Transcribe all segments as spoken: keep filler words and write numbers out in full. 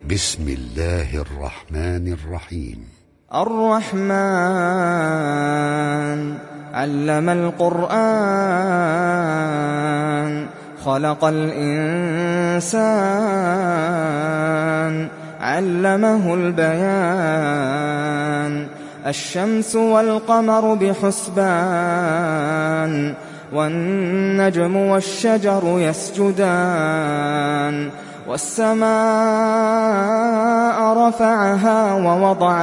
بسم الله الرحمن الرحيم. الرحمن علم القرآن خلق الإنسان علمه البيان الشمس والقمر بحسبان والنجم والشجر يسجدان والسماء رفعها ووضع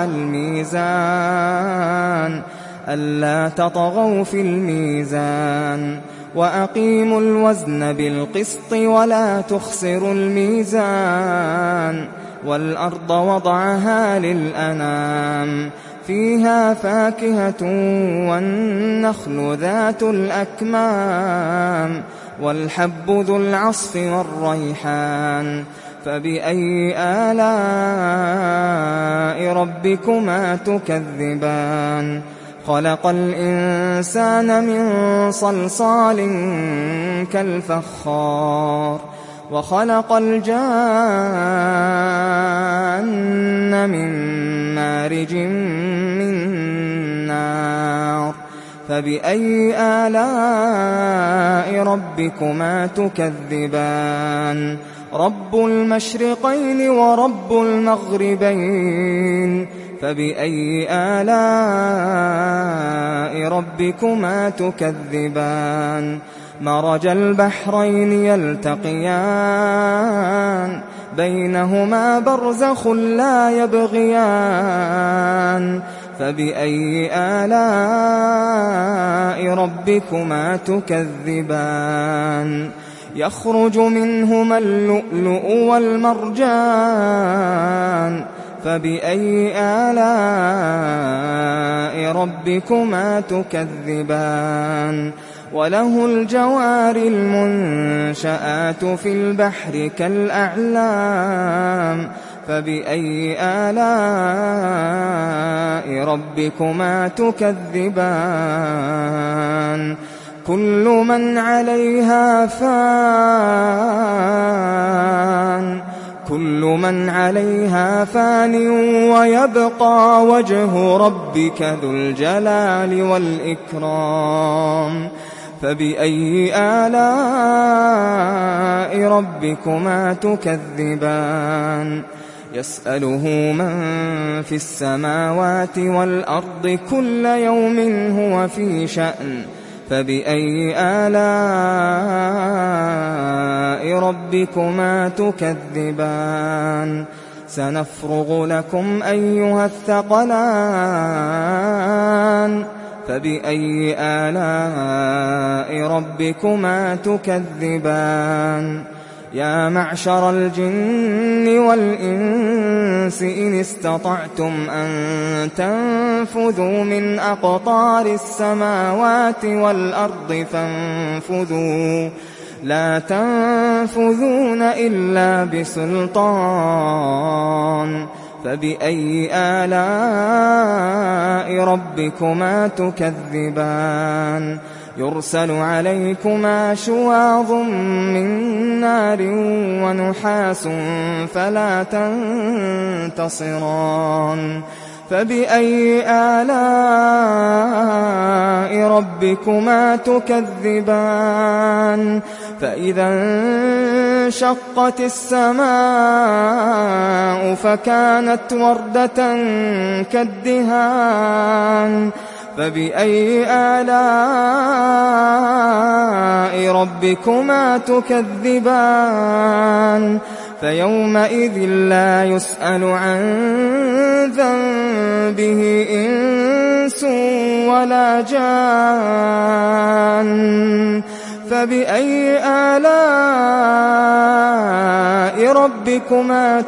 الميزان ألا تطغوا في الميزان وأقيموا الوزن بالقسط ولا تخسروا الميزان والأرض وضعها للأنام فيها فاكهة والنخل ذات الأكمام والحب ذو العصف والريحان فبأي آلاء ربكما تكذبان خلق الإنسان من صلصال كالفخار وخلق الجان من مارج من نار فبأي آلاء ربكما تكذبان رب المشرقين ورب المغربين فبأي آلاء ربكما تكذبان مرج البحرين يلتقيان بينهما برزخ لا يبغيان فبأي آلاء ربكما تكذبان يخرج منهما اللؤلؤ والمرجان فبأي آلاء ربكما تكذبان وله الجوار المنشآت في البحر كالأعلام فبأي آلاء ربكما تكذبان كل من عليها فان كل من عليها فان ويبقى وجه ربك ذو الجلال والإكرام فبأي آلاء ربكما تكذبان يسأله من في السماوات والأرض كل يوم هو في شأن فبأي آلاء ربكما تكذبان سنفرغ لكم أيها الثقلان فبأي آلاء ربكما تكذبان يا معشر الجن والإنس إن استطعتم أن تنفذوا من أقطار السماوات والأرض فانفذوا لا تنفذون إلا بسلطان فبأي آلاء ربكما تكذبان يرسل عليكما شواظ من نار ونحاس فلا تنتصران فبأي آلاء ربكما تكذبان فإذا انشقت السماء فكانت وردة كالدهان فبأي آلاء ربكما تكذبان فيومئذ لا يسأل عن ذنبه إنس ولا جان فبأي آلاء ربكما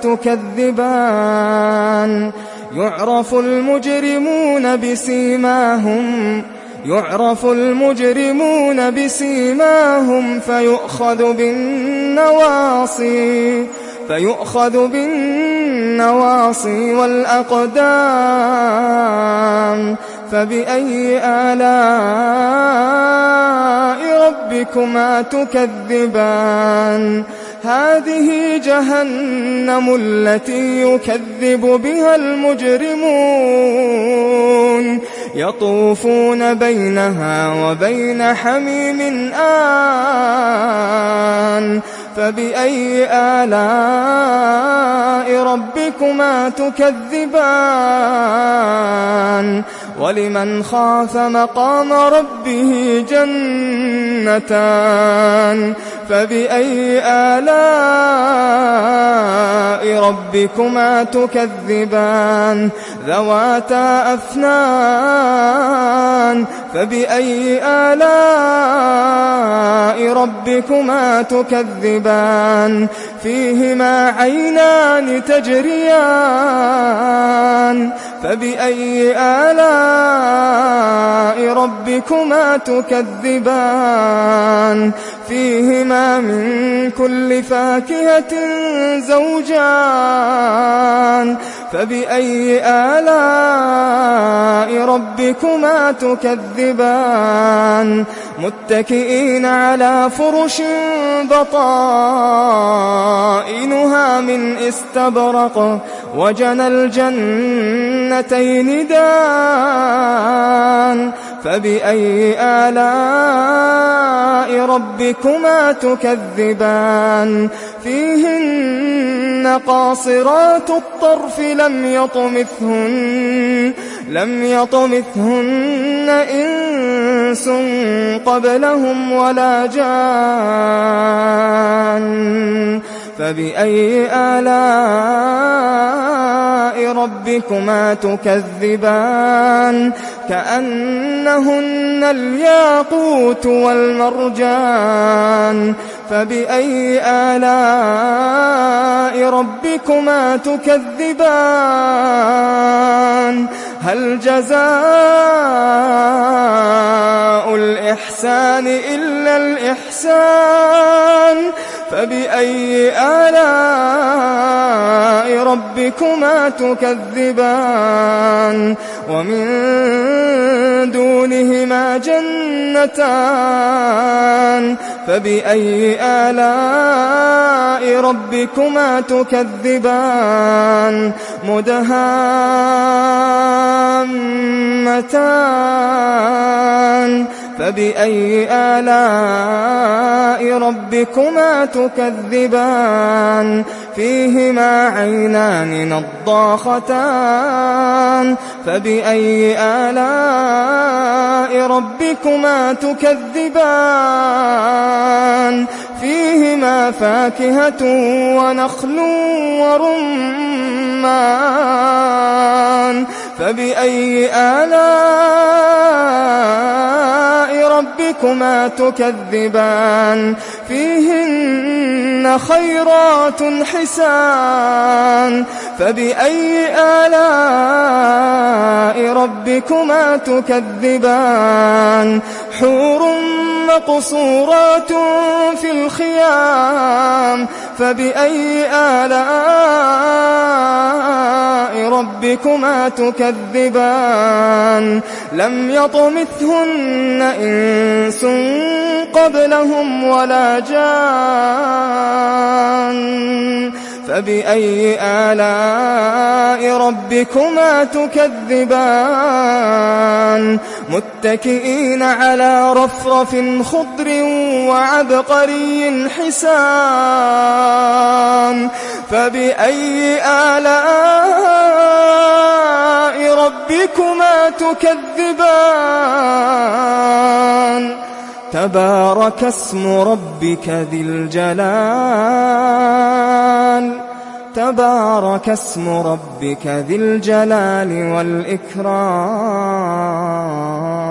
تكذبان يعرف المجرمون بسيماهم يعرف المجرمون بسيماهم فيؤخذ بالنواصي فيؤخذ بالنواصي والأقدام فبأي آلاء ربكما تكذبان هذه جهنم التي يكذب بها المجرمون يطوفون بينها وبين حميم آن فبأي آلاء ربكما تكذبان ولمن خاف مقام ربه جنتان فبأي آلاء ربكما تكذبان ذواتا أفنان فبأي آلاء ربكما تكذبان فيهما عينان تجريان فبأي آلاء ربكما تكذبان فيهما من كل فاكهة زوجان فبأي آلاء ربكما تكذبان متكئين على فرش بطائنها من استبرق وجنى الجنتين دان فبأي آلاء ربكما تكذبان فيهن قاصرات الطرف لم يطمثهن لم يطمثهن إنس قبلهم ولا جان فبأي آلاء ربكما تكذبان كأنهن الياقوت والمرجان فبأي آلاء ربكما تكذبان هل جزاء الإحسان إلا الإحسان فبأي آلاء ربكما تكذبان ومن دونهما جنتان فبأي آلاء ربكما تكذبان مدهامتان فبأي آلاء ربكما تكذبان فيهما عينان نضاختان فبأي آلاء ربكما تكذبان فيهما فاكهة ونخل ورمان فبأي آلاء ربكما تكذبان فيهن خيرات حسان فبأي آلاء ربكما تكذبان حور مقصورات في الخيام فبأي آلاء ربكما تكذبان لم يطمثهن إنس قبلهم ولا جان فبأي آلاء ربكما تكذبان متكئين على رفرف خضر وعبقري حسان فبأي آلاء ربكما تكذبان تبارك اسم ربك ذي الجلال تبارك اسم ربك ذي الجلال والإكرام.